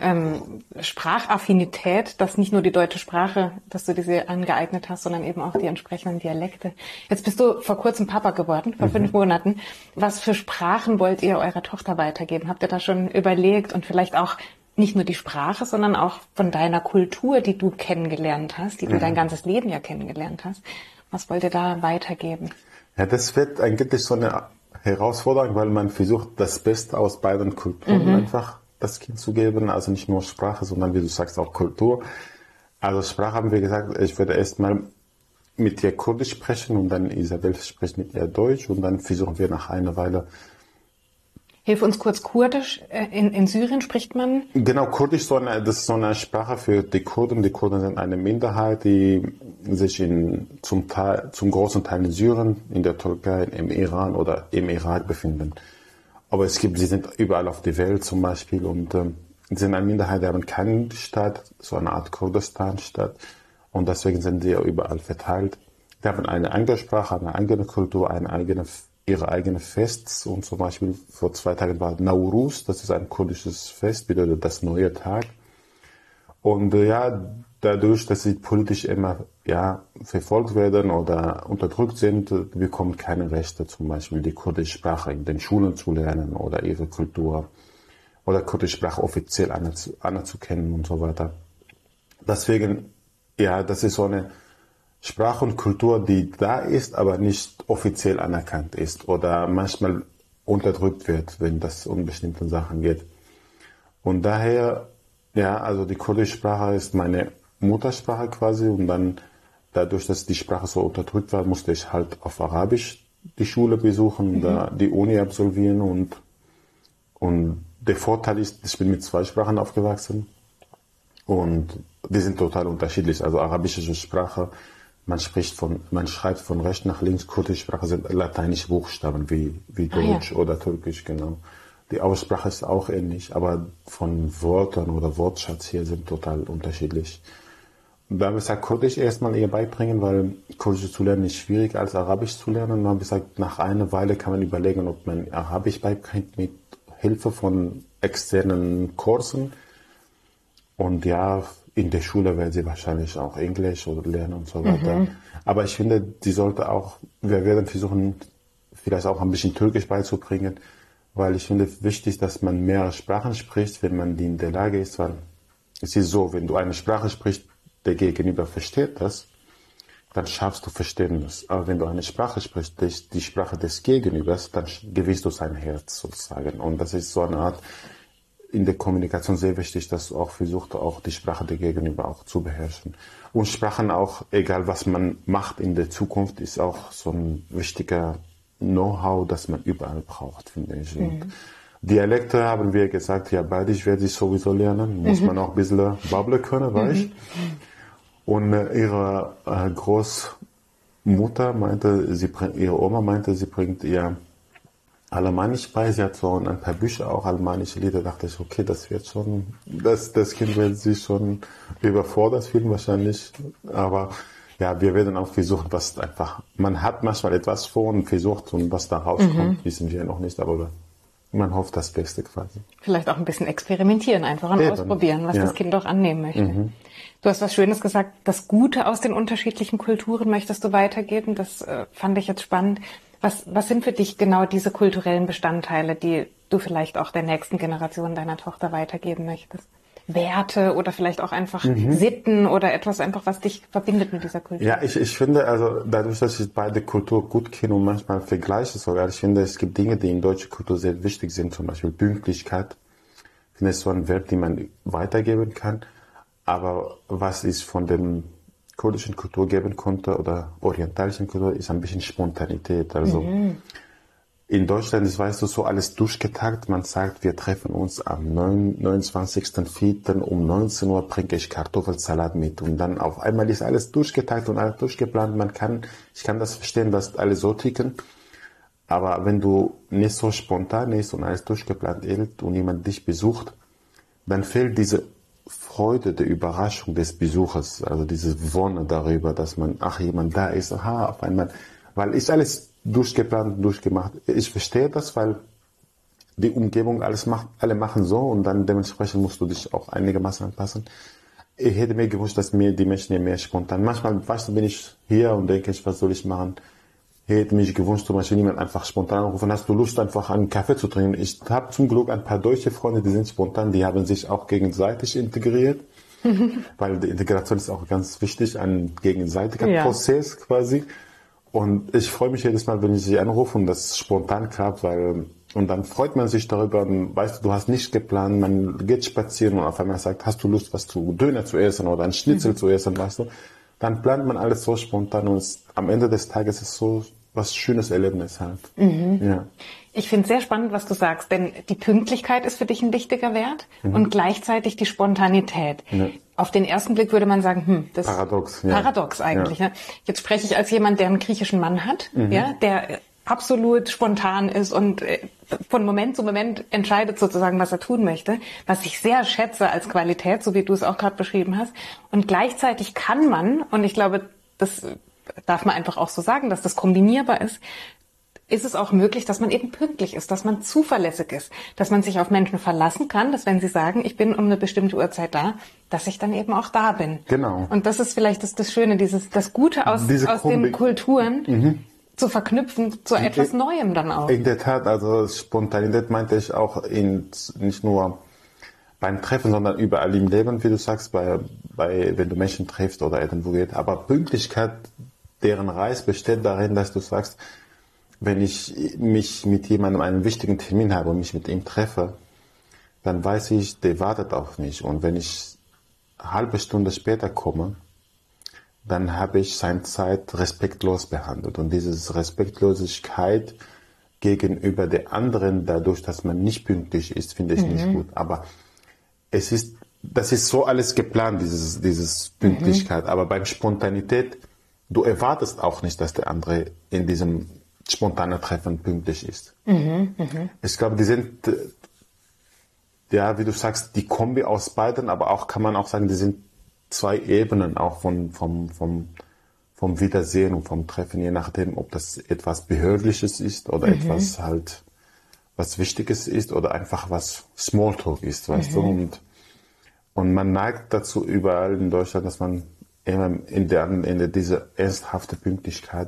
Sprachaffinität, dass nicht nur die deutsche Sprache, dass du diese angeeignet hast, sondern eben auch die entsprechenden Dialekte. Jetzt bist du vor kurzem Papa geworden, vor 5 Monaten. Was für Sprachen wollt ihr eurer Tochter weitergeben? Habt ihr da schon überlegt, und vielleicht auch nicht nur die Sprache, sondern auch von deiner Kultur, die du kennengelernt hast, die du dein ganzes Leben ja kennengelernt hast? Was wollt ihr da weitergeben? Ja, das wird eigentlich so eine Herausforderung, weil man versucht, das Beste aus beiden Kulturen einfach das Kind zu geben. Also nicht nur Sprache, sondern wie du sagst, auch Kultur. Also Sprache haben wir gesagt, ich werde erstmal mit ihr Kurdisch sprechen und dann Isabel spricht mit ihr Deutsch und dann versuchen wir nach einer Weile. Hilf uns kurz, Kurdisch. In Syrien spricht man? Genau, Kurdisch, das ist so eine Sprache für die Kurden. Die Kurden sind eine Minderheit, die sich zum großen Teil in Syrien, in der Türkei, im Iran oder im Irak befinden. Aber sie sind überall auf der Welt zum Beispiel, und sie sind eine Minderheit, die haben keine Stadt, so eine Art Kurdistan-Stadt, und deswegen sind sie überall verteilt. Die haben eine eigene Sprache, eine eigene Kultur, ihre eigenen Fests, und zum Beispiel vor 2 Tagen war Nowruz, das ist ein kurdisches Fest, bedeutet das neue Tag. Und dadurch, dass sie politisch immer verfolgt werden oder unterdrückt sind, bekommen keine Rechte, zum Beispiel die kurdische Sprache in den Schulen zu lernen oder ihre Kultur oder kurdische Sprache offiziell anzukennen und so weiter. Deswegen, das ist so eine Sprache und Kultur, die da ist, aber nicht offiziell anerkannt ist oder manchmal unterdrückt wird, wenn das um bestimmte Sachen geht. Und daher, also die kurdische Sprache ist meine Muttersprache quasi, und dann dadurch, dass die Sprache so unterdrückt war, musste ich halt auf Arabisch die Schule besuchen, da die Uni absolvieren, und der Vorteil ist, ich bin mit 2 Sprachen aufgewachsen und die sind total unterschiedlich. Also arabische Sprache, man schreibt von rechts nach links, kurdische Sprache sind lateinische Buchstaben wie Deutsch oder Türkisch, genau. Die Aussprache ist auch ähnlich, aber von Wörtern oder Wortschatz hier sind total unterschiedlich. Und da habe ich gesagt, Kurdisch erstmal ihr beibringen, weil Kurdisch zu lernen ist schwieriger als Arabisch zu lernen. Und dann habe ich gesagt, nach einer Weile kann man überlegen, ob man Arabisch beibringt mit Hilfe von externen Kursen. Und in der Schule werden sie wahrscheinlich auch Englisch oder lernen und so weiter. Aber ich finde, wir werden versuchen, vielleicht auch ein bisschen Türkisch beizubringen, weil ich finde es wichtig, dass man mehrere Sprachen spricht, wenn man die in der Lage ist, weil es ist so, wenn du eine Sprache sprichst, der Gegenüber versteht das, dann schaffst du Verständnis. Aber wenn du eine Sprache sprichst, die Sprache des Gegenübers, dann gewinnst du sein Herz sozusagen. Und das ist so eine Art in der Kommunikation sehr wichtig, dass du auch versuchst, auch die Sprache der Gegenüber auch zu beherrschen. Und Sprachen auch, egal was man macht in der Zukunft, ist auch so ein wichtiger Know-how, das man überall braucht, finde ich. Und Dialekte haben wir gesagt, Badisch werde ich sowieso lernen, muss man auch ein bisschen babbeln können, weißt. Und ihre Großmutter ihre Oma meinte, sie bringt ihr Alemannisch bei. Sie hat so ein paar Bücher, auch alemannische Lieder. Da dachte ich, okay, das wird schon, das Kind wird sich schon überfordert fühlen wahrscheinlich. Aber wir werden auch versuchen, man hat manchmal etwas vor und versucht, und was da rauskommt, wissen wir noch nicht, aber man hofft das Beste quasi. Vielleicht auch ein bisschen experimentieren einfach und ausprobieren, was das Kind auch annehmen möchte. Du hast was Schönes gesagt, das Gute aus den unterschiedlichen Kulturen möchtest du weitergeben. Das fand ich jetzt spannend. Was sind für dich genau diese kulturellen Bestandteile, die du vielleicht auch der nächsten Generation deiner Tochter weitergeben möchtest? Werte oder vielleicht auch einfach Sitten oder etwas einfach, was dich verbindet mit dieser Kultur? Ja, ich finde, also dadurch, dass ich beide Kultur gut kenne und manchmal vergleiche sogar, ich finde, es gibt Dinge, die in deutscher Kultur sehr wichtig sind, zum Beispiel Pünktlichkeit. Ich finde, es ist so ein Wert, den man weitergeben kann. Aber was ich von dem kurdischen Kultur geben konnte oder orientalischen Kultur, ist ein bisschen Spontanität. Also in Deutschland ist, weißt du, so alles durchgetagt. Man sagt, wir treffen uns am 29.04. um 19 Uhr, bringe ich Kartoffelsalat mit. Und dann auf einmal ist alles durchgetagt und alles durchgeplant. Ich kann das verstehen, dass alle so ticken. Aber wenn du nicht so spontan ist und alles durchgeplant ist und jemand dich besucht, dann fehlt diese Freude der Überraschung des Besuchers. Also diese Wonne darüber, dass jemand da ist. Aha, auf einmal, weil ist alles durchgeplant, durchgemacht. Ich verstehe das, weil die Umgebung alle machen so und dann dementsprechend musst du dich auch einigermaßen anpassen. Ich hätte mir gewünscht, dass mir die Menschen mehr spontan. Manchmal, weißt du, bin ich hier und denke ich, was soll ich machen? Ich hätte mich gewünscht, zum Beispiel jemand einfach spontan anrufen, hast du Lust, einfach einen Kaffee zu trinken? Ich habe zum Glück ein paar deutsche Freunde, die sind spontan, die haben sich auch gegenseitig integriert, weil die Integration ist auch ganz wichtig, ein gegenseitiger Prozess quasi. Und ich freue mich jedes Mal, wenn ich sie anrufe und das spontan klappt, und dann freut man sich darüber und weißt du hast nichts geplant, man geht spazieren und auf einmal sagt, hast du Lust, Döner zu essen oder ein Schnitzel zu essen, weißt du? Dann plant man alles so spontan und am Ende des Tages ist es so was schönes Erlebnis halt. Ja. Ich finde es sehr spannend, was du sagst, denn die Pünktlichkeit ist für dich ein wichtiger Wert und gleichzeitig die Spontanität. Ja. Auf den ersten Blick würde man sagen, das ist paradox eigentlich. Ja. Jetzt spreche ich als jemand, der einen griechischen Mann hat, der absolut spontan ist und von Moment zu Moment entscheidet sozusagen, was er tun möchte, was ich sehr schätze als Qualität, so wie du es auch gerade beschrieben hast. Und gleichzeitig kann man, und ich glaube, das darf man einfach auch so sagen, dass das kombinierbar ist es auch möglich, dass man eben pünktlich ist, dass man zuverlässig ist, dass man sich auf Menschen verlassen kann, dass wenn sie sagen, ich bin um eine bestimmte Uhrzeit da, dass ich dann eben auch da bin. Genau. Und das ist vielleicht das Schöne, das Gute aus den Kulturen zu verknüpfen zu etwas Neuem dann auch. In der Tat, also Spontanität meinte ich auch nicht nur beim Treffen, sondern überall im Leben, wie du sagst, wenn du Menschen triffst oder irgendwo geht. Aber Pünktlichkeit, deren Reiz besteht darin, dass du sagst, wenn ich mich mit jemandem einen wichtigen Termin habe und mich mit ihm treffe, dann weiß ich, der wartet auf mich. Und wenn ich eine halbe Stunde später komme, dann habe ich seine Zeit respektlos behandelt. Und diese Respektlosigkeit gegenüber der anderen, dadurch, dass man nicht pünktlich ist, finde ich nicht gut. Aber das ist so alles geplant, dieses Pünktlichkeit. Aber beim Spontanität, du erwartest auch nicht, dass der andere in diesem spontanen Treffen pünktlich ist. Ich glaube, die sind, wie du sagst, die Kombi aus beiden, aber auch kann man auch sagen, die sind zwei Ebenen auch vom Wiedersehen und vom Treffen, je nachdem, ob das etwas Behördliches ist oder etwas halt was Wichtiges ist oder einfach was Smalltalk ist, weißt du. Und man neigt dazu überall in Deutschland, dass man immer in diese ernsthafte Pünktlichkeit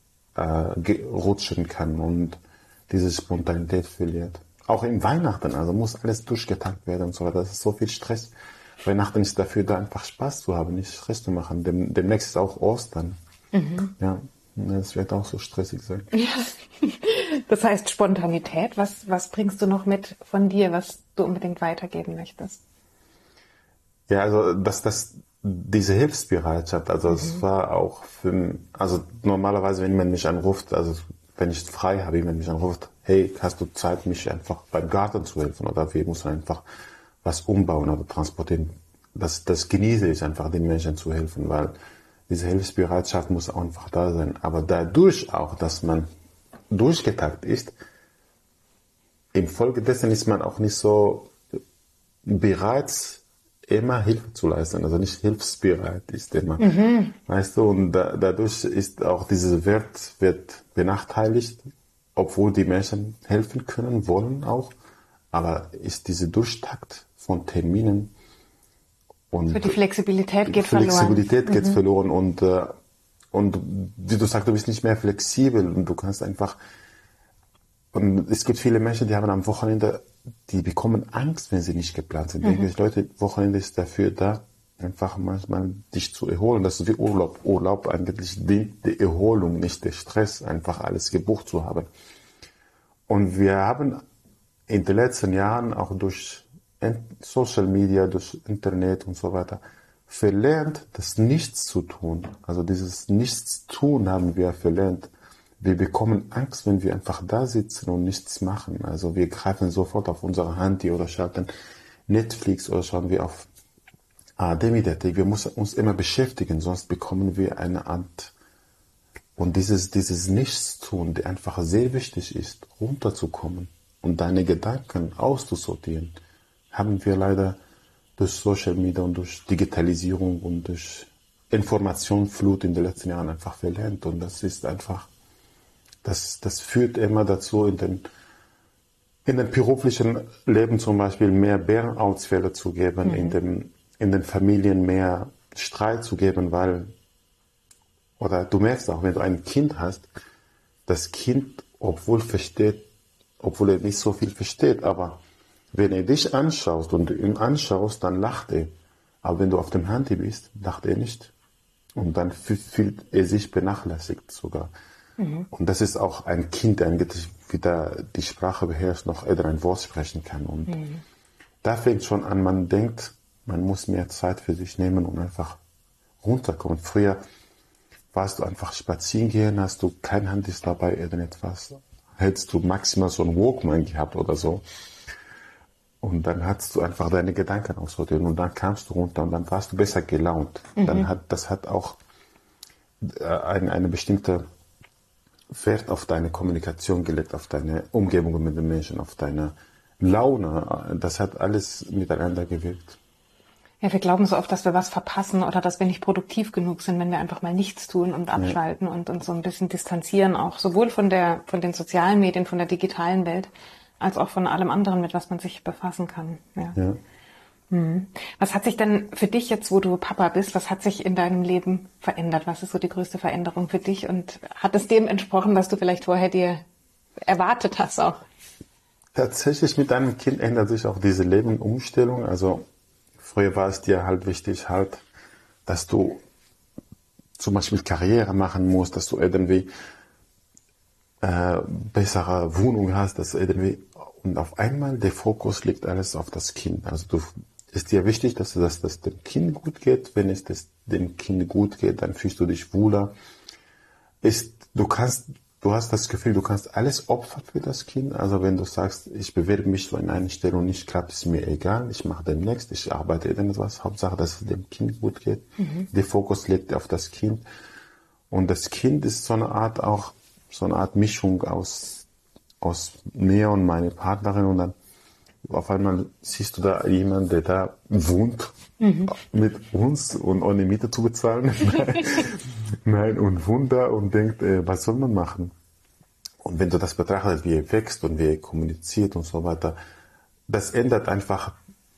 rutschen kann und diese Spontanität verliert. Auch im Weihnachten, also muss alles durchgetankt werden und so weiter. Das ist so viel Stress. Weihnachten ist dafür da, einfach Spaß zu haben, nicht Stress zu machen. Demnächst ist auch Ostern. Ja, das wird auch so stressig sein. Ja. Das heißt Spontanität. Was bringst du noch mit von dir, was du unbedingt weitergeben möchtest? Ja, also diese Hilfsbereitschaft, also es war auch also normalerweise, wenn jemand mich anruft, also wenn ich frei habe, jemand mich anruft, hey, hast du Zeit, mich einfach beim Garten zu helfen oder wir müssen einfach was umbauen oder transportieren. Das genieße ich einfach, den Menschen zu helfen, weil diese Hilfsbereitschaft muss auch einfach da sein. Aber dadurch auch, dass man durchgetaktet ist, infolgedessen ist man auch nicht so bereit, immer Hilfe zu leisten, also nicht hilfsbereit ist immer. Weißt du, und dadurch ist auch dieser Wert wird benachteiligt, obwohl die Menschen helfen können, wollen auch, aber ist diese Durchtakt von Terminen und Für die Flexibilität geht Flexibilität geht verloren und wie du sagst, du bist nicht mehr flexibel und du kannst einfach, und es gibt viele Menschen, die haben am Wochenende, die bekommen Angst, wenn sie nicht geplant sind. Denke ich, Leute, Wochenende ist dafür da, einfach manchmal dich zu erholen. Das ist wie Urlaub. Urlaub eigentlich dient der Erholung, nicht der Stress, einfach alles gebucht zu haben. Und wir haben in den letzten Jahren auch durch Social Media, durch Internet und so weiter verlernt, das Nichts zu tun. Also dieses Nichtstun haben wir verlernt. Wir bekommen Angst, wenn wir einfach da sitzen und nichts machen. Also wir greifen sofort auf unsere Handy oder schalten Netflix oder schauen wir auf ARD-Mediathek. Wir müssen uns immer beschäftigen, sonst bekommen wir eine Art. Und dieses Nichtstun, der einfach sehr wichtig ist, runterzukommen und deine Gedanken auszusortieren, haben wir leider durch Social Media und durch Digitalisierung und durch Informationsflut in den letzten Jahren einfach verlernt. Und das ist einfach, das führt immer dazu, in den beruflichen Leben zum Beispiel mehr Burnout-Fälle zu geben, in den Familien mehr Streit zu geben, oder du merkst auch, wenn du ein Kind hast, das Kind, obwohl er nicht so viel versteht, aber wenn er dich anschaut und du ihn anschaust, dann lacht er. Aber wenn du auf dem Handy bist, lacht er nicht. Und dann fühlt er sich vernachlässigt sogar. Und das ist auch ein Kind, der eigentlich wieder die Sprache beherrscht, noch ein Wort sprechen kann. Und da fängt schon an, man denkt, man muss mehr Zeit für sich nehmen und einfach runterkommen. Früher warst du einfach spazieren gehen, hast du kein Handy dabei, irgendetwas. Hättest du maximal so einen Walkman gehabt oder so. Und dann hattest du einfach deine Gedanken aussortiert und dann kamst du runter und dann warst du besser gelaunt. Das hat auch eine bestimmte Wert auf deine Kommunikation gelegt, auf deine Umgebung mit den Menschen, auf deine Laune. Das hat alles miteinander gewirkt. Ja, wir glauben so oft, dass wir was verpassen oder dass wir nicht produktiv genug sind, wenn wir einfach mal nichts tun und abschalten und uns so ein bisschen distanzieren, auch sowohl von den sozialen Medien, von der digitalen Welt, als auch von allem anderen, mit was man sich befassen kann. Ja. Was hat sich denn für dich jetzt, wo du Papa bist, was hat sich in deinem Leben verändert? Was ist so die größte Veränderung für dich? Und hat es dem entsprochen, was du vielleicht vorher dir erwartet hast auch? Tatsächlich mit einem Kind ändert sich auch diese Lebensumstellung. Also früher war es dir halt wichtig, dass du zum Beispiel Karriere machen musst, dass du irgendwie bessere Wohnung hast, dass du irgendwie, und auf einmal der Fokus liegt alles auf das Kind. Also ist dir wichtig, dass das dem Kind gut geht. Wenn es dem Kind gut geht, dann fühlst du dich wohler. Du hast das Gefühl, du kannst alles opfern für das Kind. Also wenn du sagst, ich bewerbe mich so in eine Stelle und nicht klappt, ist mir egal. Ich mache demnächst, ich arbeite irgendwas. Hauptsache, dass es dem Kind gut geht. Der Fokus liegt auf das Kind. Und das Kind ist so eine Art Mischung aus mir und meiner Partnerin. Und dann auf einmal siehst du da jemanden, der da wohnt mit uns und ohne Miete zu bezahlen. Nein, und Wunder und denkt, was soll man machen? Und wenn du das betrachtest, wie er wächst und wie er kommuniziert und so weiter, das ändert einfach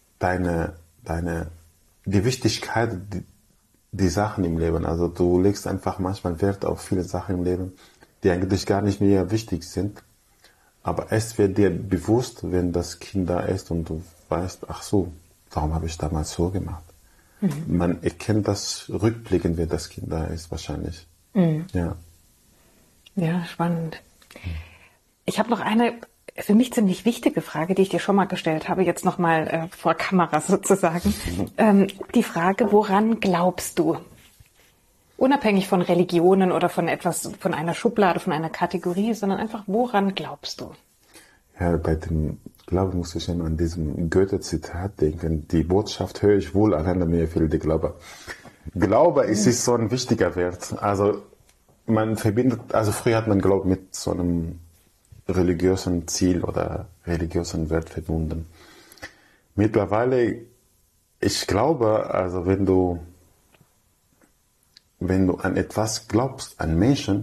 die Wichtigkeit, die Sachen im Leben. Also du legst einfach manchmal Wert auf viele Sachen im Leben, die eigentlich gar nicht mehr wichtig sind. Aber es wird dir bewusst, wenn das Kind da ist und du weißt, ach so, warum habe ich damals so gemacht? Man erkennt das rückblickend, wenn das Kind da ist, wahrscheinlich. Ja. Ja, spannend. Ich habe noch eine für mich ziemlich wichtige Frage, die ich dir schon mal gestellt habe, jetzt nochmal vor Kamera sozusagen. Die Frage, woran glaubst du? Unabhängig von Religionen oder von einer Schublade, von einer Kategorie, sondern einfach, woran glaubst du? Ja, bei dem Glauben muss ich immer an diesem Goethe-Zitat denken. Die Botschaft höre ich wohl, aneinander mir fehlt der Glaube. Glaube ist so ein wichtiger Wert. Also man verbindet, also früher hat man Glauben mit so einem religiösen Ziel oder religiösen Wert verbunden. Mittlerweile, ich glaube, also wenn du an etwas glaubst, an Menschen,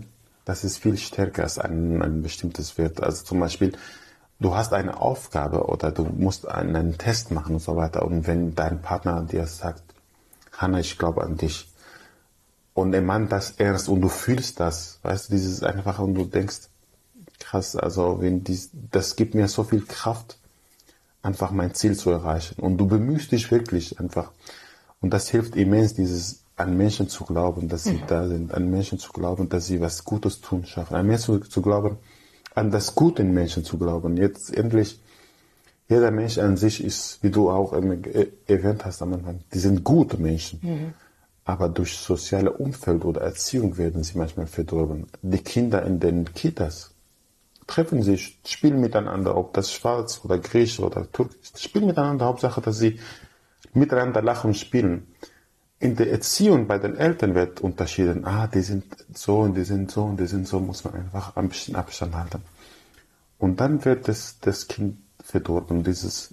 das ist viel stärker als ein bestimmtes Wert. Also zum Beispiel, du hast eine Aufgabe oder du musst einen Test machen und so weiter. Und wenn dein Partner dir sagt, Hanna, ich glaube an dich, und er meint das ernst und du fühlst das, weißt du, dieses einfach, und du denkst, krass, also das gibt mir so viel Kraft, einfach mein Ziel zu erreichen. Und du bemühst dich wirklich einfach. Und das hilft immens, an Menschen zu glauben, dass sie da sind, an Menschen zu glauben, dass sie was Gutes tun schaffen, an Menschen zu glauben, an das Gute in Menschen zu glauben. Jetzt endlich, jeder Mensch an sich ist, wie du auch erwähnt hast am Anfang, die sind gute Menschen. Aber durch soziale Umfeld oder Erziehung werden sie manchmal verdorben. Die Kinder in den Kitas treffen sich, spielen miteinander, ob das Schwarz oder Griechisch oder Türkisch, spielen miteinander, Hauptsache, dass sie miteinander lachen und spielen. In der Erziehung bei den Eltern wird unterschieden, die sind so und die sind so und die sind so, muss man einfach ein bisschen Abstand halten. Und dann wird das Kind verdorben, dieses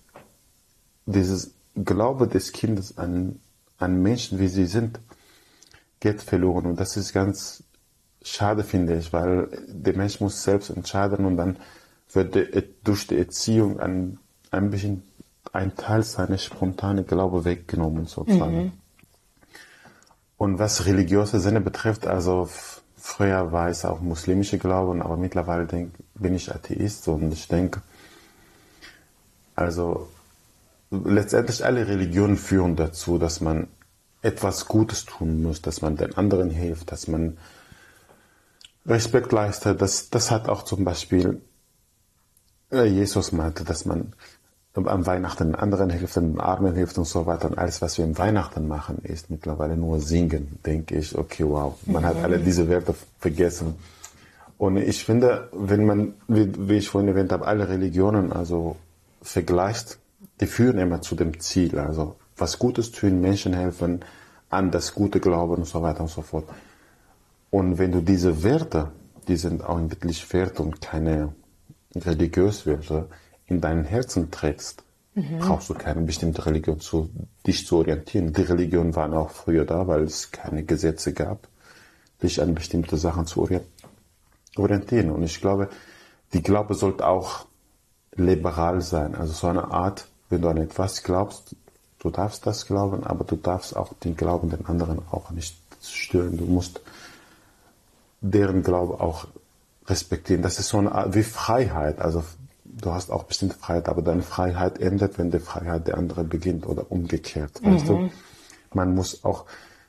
Glaube des Kindes an Menschen, wie sie sind, geht verloren. Und das ist ganz schade, finde ich, weil der Mensch muss selbst entscheiden und dann wird durch die Erziehung ein bisschen ein Teil seiner spontanen Glaube weggenommen, sozusagen. Und was religiöse Sinne betrifft, also früher war es auch muslimische Glauben, aber mittlerweile bin ich Atheist und ich denke, also letztendlich alle Religionen führen dazu, dass man etwas Gutes tun muss, dass man den anderen hilft, dass man Respekt leistet. Das hat auch zum Beispiel Jesus meinte, dass man am Weihnachten anderen hilft, den Armen hilft und so weiter. Und alles, was wir am Weihnachten machen, ist mittlerweile nur singen, denke ich. Okay, wow, man hat alle diese Werte vergessen. Und ich finde, wenn man, wie ich vorhin erwähnt habe, alle Religionen also vergleicht, die führen immer zu dem Ziel. Also was Gutes tun, Menschen helfen, an das Gute glauben und so weiter und so fort. Und wenn du diese Werte, die sind auch wirklich Werte und keine religiös Werte, in deinem Herzen trägst, brauchst du keine bestimmte Religion, dich zu orientieren. Die Religionen waren auch früher da, weil es keine Gesetze gab, dich an bestimmte Sachen zu orientieren. Und ich glaube, die Glaube sollte auch liberal sein. Also so eine Art, wenn du an etwas glaubst, du darfst das glauben, aber du darfst auch den Glauben den anderen auch nicht stören. Du musst deren Glaube auch respektieren. Das ist so eine Art wie Freiheit. Also du hast auch bestimmte Freiheit, aber deine Freiheit endet, wenn die Freiheit der andere beginnt oder umgekehrt. Weißt du? Man muss auch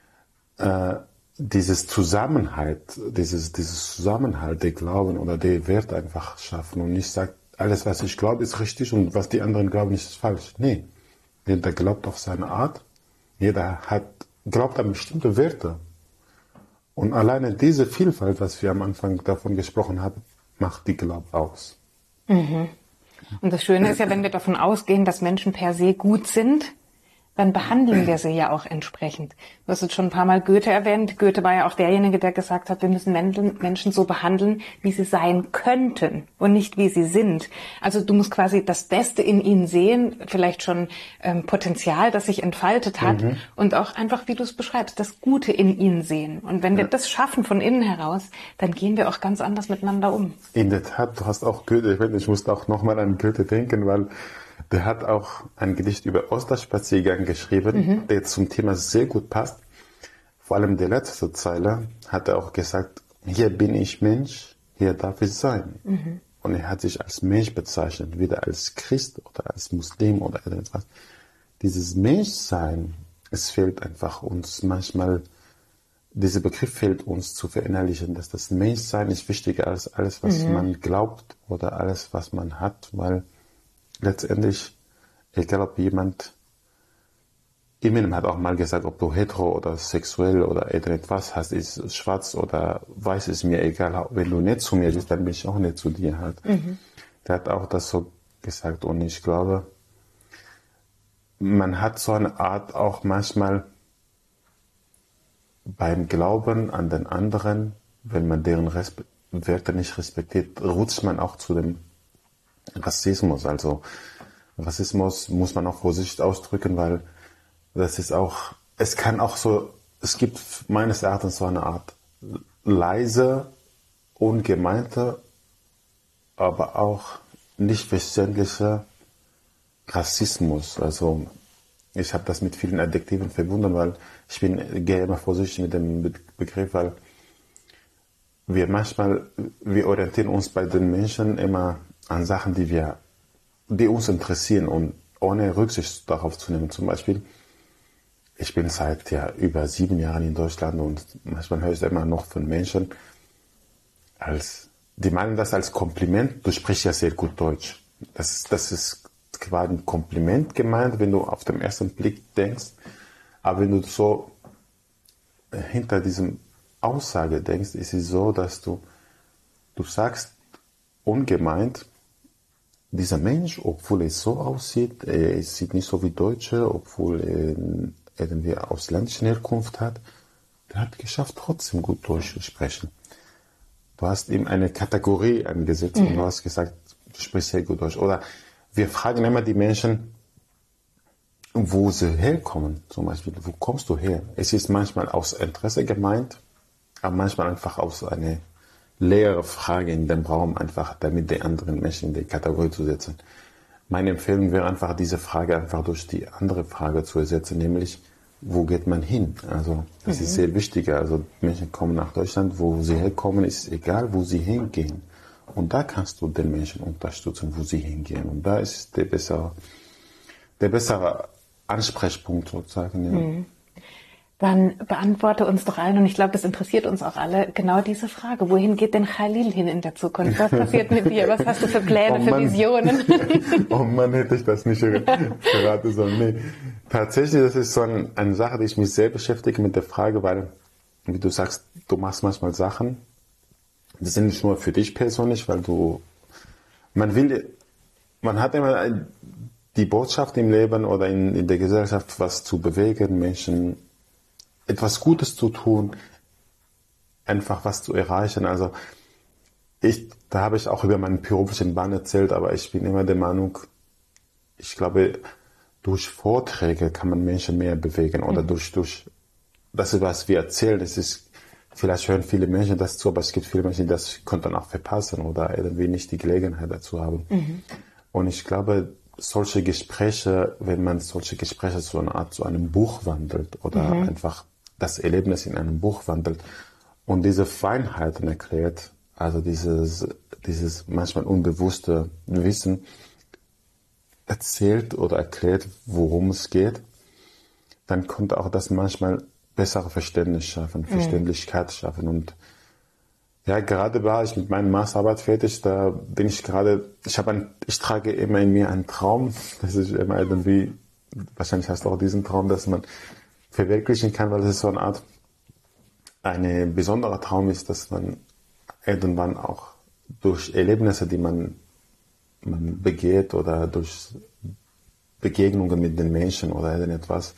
dieses Zusammenhalt, der Glauben oder der Wert einfach schaffen und nicht sagt, alles, was ich glaube, ist richtig und was die anderen glauben, ist falsch. Nee, jeder glaubt auf seine Art, jeder glaubt an bestimmte Werte. Und alleine diese Vielfalt, was wir am Anfang davon gesprochen haben, macht die Glaube aus. Und das Schöne ist ja, wenn wir davon ausgehen, dass Menschen per se gut sind, dann behandeln wir sie ja auch entsprechend. Du hast jetzt schon ein paar Mal Goethe erwähnt. Goethe war ja auch derjenige, der gesagt hat, wir müssen Menschen so behandeln, wie sie sein könnten und nicht wie sie sind. Also du musst quasi das Beste in ihnen sehen, vielleicht schon Potenzial, das sich entfaltet hat und auch einfach, wie du es beschreibst, das Gute in ihnen sehen. Und wenn wir das schaffen von innen heraus, dann gehen wir auch ganz anders miteinander um. In der Tat, du hast auch Goethe, ich musste auch nochmal an Goethe denken, weil der hat auch ein Gedicht über Osterspaziergang geschrieben, der zum Thema sehr gut passt. Vor allem die letzte Zeile hat er auch gesagt, hier bin ich Mensch, hier darf ich sein. Und er hat sich als Mensch bezeichnet, weder als Christ oder als Muslim oder etwas. Dieses Menschsein, es fehlt einfach uns manchmal, dieser Begriff fehlt uns zu verinnerlichen, dass das Menschsein ist wichtiger als alles, was man glaubt oder alles, was man hat, weil letztendlich, egal ob jemand, Eminem hat auch mal gesagt, ob du hetero oder sexuell oder etwas hast, ist schwarz oder weiß, ist mir egal. Wenn du nett zu mir bist, dann bin ich auch nett zu dir halt. Der hat auch das so gesagt und ich glaube, man hat so eine Art auch manchmal beim Glauben an den anderen, wenn man deren Werte nicht respektiert, rutscht man auch zu dem Rassismus. Also Rassismus muss man auch vorsichtig ausdrücken, weil das ist auch, es gibt meines Erachtens so eine Art leise ungemeinte, aber auch nicht verständlicher Rassismus. Also ich habe das mit vielen Adjektiven verbunden, weil gehe immer vorsichtig mit dem Begriff, weil wir orientieren uns bei den Menschen immer an Sachen, die uns interessieren und ohne Rücksicht darauf zu nehmen. Zum Beispiel, ich bin seit über 7 Jahren in Deutschland und manchmal höre ich immer noch von Menschen, die meinen das als Kompliment, du sprichst ja sehr gut Deutsch. Das ist quasi ein Kompliment gemeint, wenn du auf den ersten Blick denkst. Aber wenn du so hinter diesem Aussage denkst, ist es so, dass du sagst ungemeint, dieser Mensch, obwohl er so aussieht, er sieht nicht so wie Deutsche, obwohl er irgendwie ausländische Herkunft hat, der hat geschafft, trotzdem gut Deutsch zu sprechen. Du hast ihm eine Kategorie angesetzt und du hast gesagt, du sprichst sehr gut Deutsch. Oder wir fragen immer die Menschen, wo sie herkommen. Zum Beispiel, wo kommst du her? Es ist manchmal aus Interesse gemeint, aber manchmal einfach aus einer leeren Frage in dem Raum, einfach damit die anderen Menschen in die Kategorie zu setzen. Meine Empfehlung wäre einfach, diese Frage einfach durch die andere Frage zu ersetzen, nämlich, wo geht man hin? Also das ist sehr wichtig. Also Menschen kommen nach Deutschland, wo sie herkommen, ist egal, wo sie hingehen. Und da kannst du den Menschen unterstützen, wo sie hingehen. Und da ist der bessere Ansprechpunkt sozusagen. Ja. Dann beantworte uns doch allen, und ich glaube, das interessiert uns auch alle, genau diese Frage. Wohin geht denn Khalil hin in der Zukunft? Was passiert mit dir? Was hast du für Pläne, für Visionen? Oh Mann, hätte ich das nicht verraten sollen. Nee. Tatsächlich, das ist so eine Sache, die ich mich sehr beschäftige mit der Frage, weil, wie du sagst, du machst manchmal Sachen, die sind nicht nur für dich persönlich, weil man hat immer die Botschaft im Leben oder in der Gesellschaft, was zu bewegen, Menschen etwas Gutes zu tun, einfach was zu erreichen. Also da habe ich auch über meinen beruflichen Bahn erzählt, aber ich bin immer der Meinung, ich glaube, durch Vorträge kann man Menschen mehr bewegen oder durch das, was wir erzählen, vielleicht hören viele Menschen das zu, aber es gibt viele Menschen, die das könnten auch verpassen oder irgendwie nicht die Gelegenheit dazu haben. Und ich glaube, solche Gespräche, wenn man solche Gespräche zu einem Buch wandelt oder einfach das Erlebnis in einem Buch wandelt und diese Feinheiten erklärt, also dieses manchmal unbewusste Wissen erzählt oder erklärt, worum es geht, dann konnte auch das manchmal bessere Verständlichkeit schaffen. Und ja, gerade war ich mit meiner Masterarbeit fertig, da bin ich gerade, ich trage immer in mir einen Traum, das ist immer irgendwie, wahrscheinlich hast du auch diesen Traum, dass man verwirklichen kann, weil es so eine Art, ein besonderer Traum ist, dass man irgendwann auch durch Erlebnisse, die man begeht oder durch Begegnungen mit den Menschen oder irgendetwas,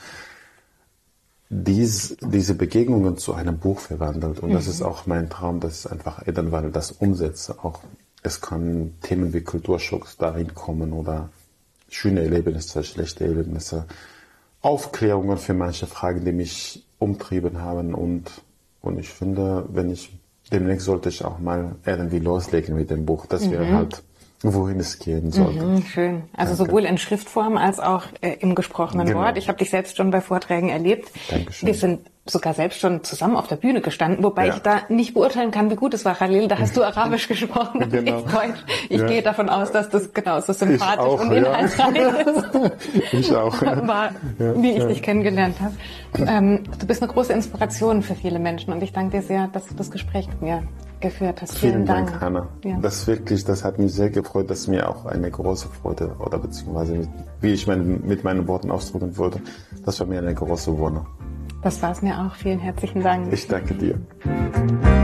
diese Begegnungen zu einem Buch verwandelt. Und das ist auch mein Traum, dass ich einfach irgendwann das umsetze. Auch es kann Themen wie Kulturschocks darin kommen oder schöne Erlebnisse, schlechte Erlebnisse, Aufklärungen für manche Fragen, die mich umtrieben haben. Und ich finde, demnächst sollte ich auch mal irgendwie loslegen mit dem Buch, dass wir halt, wohin es gehen sollte. Schön. Also sowohl in Schriftform als auch im gesprochenen Wort. Ich habe dich selbst schon bei Vorträgen erlebt. Dankeschön. Wir sind sogar selbst schon zusammen auf der Bühne gestanden, wobei ich da nicht beurteilen kann, wie gut es war, Khalil. Da hast du Arabisch gesprochen und ich Deutsch. Ich gehe davon aus, dass das genauso sympathisch und inhaltsreich ist. Ich auch. War, wie ich dich kennengelernt habe. Du bist eine große Inspiration für viele Menschen und ich danke dir sehr, dass du das Gespräch mit mir geführt hast. Vielen Dank, Hanna. Ja. Das hat mich sehr gefreut, dass mir auch eine große Freude oder beziehungsweise wie ich mit meinen Worten ausdrücken wollte, das war mir eine große Wonne. Das war es mir auch. Vielen herzlichen Dank. Ich danke dir.